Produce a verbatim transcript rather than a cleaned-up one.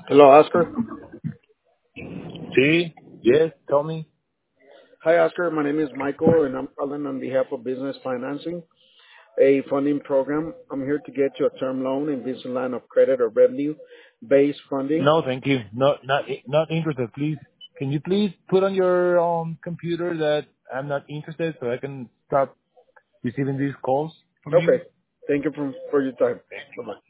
Hello, Oscar. See? Yes, tell me. Hi, Oscar. My name is Michael, and I'm calling on behalf of Business Financing, a funding program. I'm here to get you a term loan and business line of credit or revenue-based funding. No, thank you. No, not not interested. Please, can you please put on your um computer that I'm not interested, so I can stop receiving these calls from you? Okay. Thank you for, for your time. Thank you. Bye-bye.